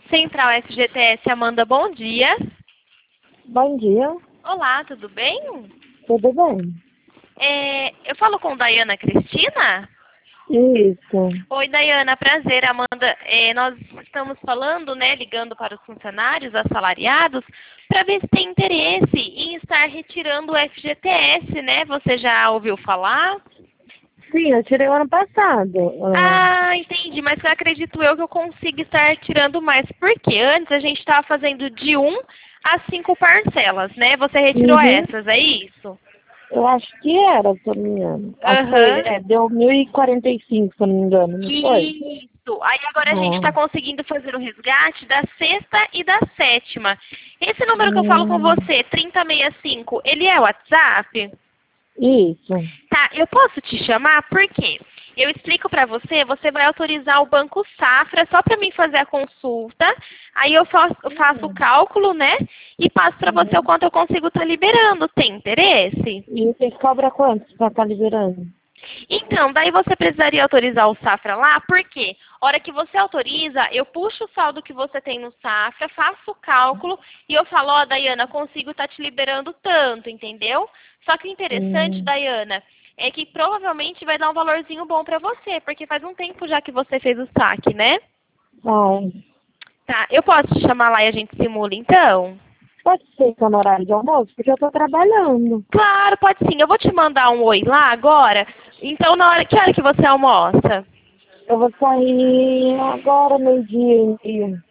Central FGTS, Amanda, bom dia. Bom dia, Olá, tudo bem? tudo bem? Eu falo com Daiana Cristina? Isso, Oi, Daiana, prazer, Amanda. Nós estamos falando, né, ligando para os funcionários assalariados, para ver se tem interesse em estar retirando o FGTS, né? Você já ouviu falar? sim, eu tirei o ano passado. Ah, entendi, mas acredito eu que eu consigo estar tirando mais. Porque antes a gente estava fazendo de 1 a 5 parcelas, né? Você retirou Uhum. essas, é isso? Eu acho que era, se eu não me engano. Acho que foi, Aham. deu 1.045, se eu não me engano, não foi? Isso. Aí agora a gente está Ah, conseguindo fazer o resgate da sexta e da sétima. Esse número que eu falo com hum, você, 3065, ele é o WhatsApp? isso. Tá, eu posso te chamar? Por quê? Eu explico para você, você vai autorizar o Banco Safra só para mim fazer a consulta, aí eu faço o cálculo, né? E passo para você o Uhum. quanto eu consigo estar liberando. Tem interesse? E você cobra quanto pra estar liberando? Então, daí você precisaria autorizar o Safra lá, porque hora que você autoriza, eu puxo o saldo que você tem no Safra, faço o cálculo e eu falo, ó, Daiana, consigo estar te liberando tanto, entendeu? Só que o interessante, Hum, Daiana, é que provavelmente vai dar um valorzinho bom pra você, porque faz um tempo já que você fez o saque, né? ai, Tá, eu posso te chamar lá e a gente simula então? pode ser que é no horário de almoço, porque eu tô trabalhando. Claro, pode sim. Eu vou te mandar um oi lá agora. Então, que hora que você almoça? Eu vou sair agora, meio-dia, meio.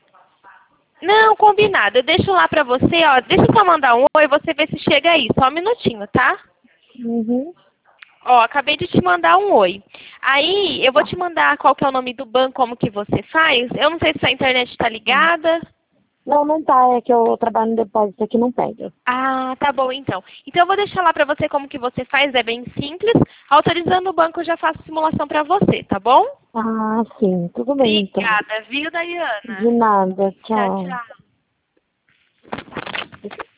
Não, combinado. Eu deixo lá pra você, ó. Deixa eu só mandar um oi, você vê se chega aí. Só um minutinho, tá? Uhum. Ó, acabei de te mandar um oi. Aí, eu vou Tá. te mandar qual que é o nome do banco, como que você faz. Eu não sei se a internet tá ligada. Não, não tá. É que eu trabalho no depósito aqui, não pega. Ah, tá bom então. Então eu vou deixar lá pra você como que você faz, é bem simples. Autorizando o banco, eu já faço simulação pra você, tá bom? Ah, sim. Tudo bem, então. Obrigada, viu, De Daiana? nada. Tchau, Tchau. tchau.